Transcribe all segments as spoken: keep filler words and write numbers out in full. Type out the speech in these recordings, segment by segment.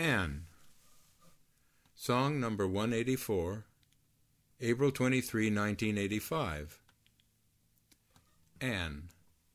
Anne. Song number one eighty-four, April twenty-third, nineteen eighty-five. Anne.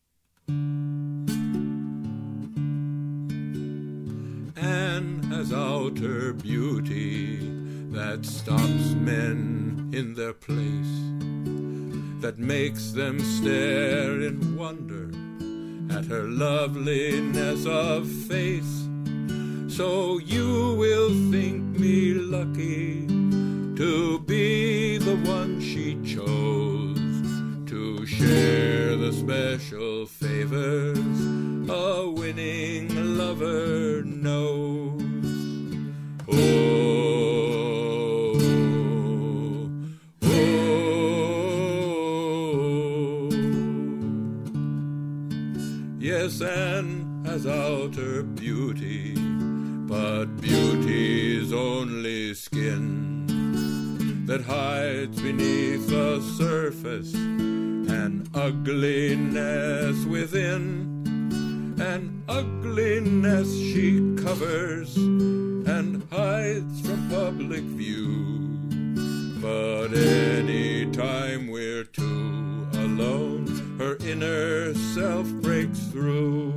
Anne has outer beauty that stops men in their place, that makes them stare in wonder at her loveliness of face. So you will think me lucky to be the one she chose, to share the special favors a winning lover knows. Oh, oh, yes, Anne has outer beauty, but beauty's only skin that hides beneath the surface an ugliness within. An ugliness she covers and hides from public view. But any time we're two alone, her inner self breaks through.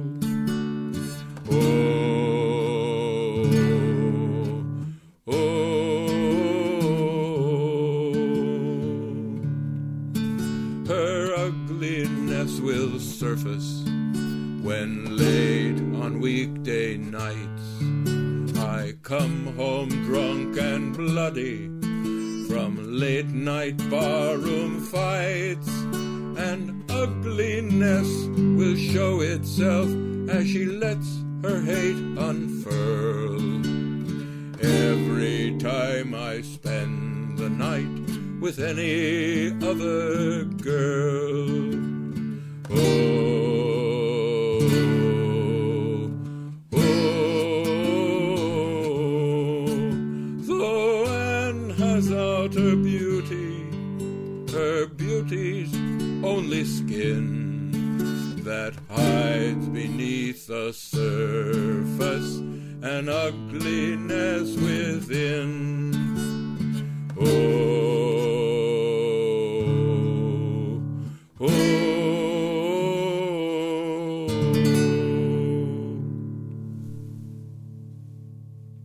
Oh, oh, her ugliness will surface when late on weekday nights I come home drunk and bloody from late night barroom fights, and ugliness will show itself as she lets her hate unfurl. Every time I spend the night with any other girl. Oh, outer beauty, her beauty's only skin that hides beneath the surface an ugliness within.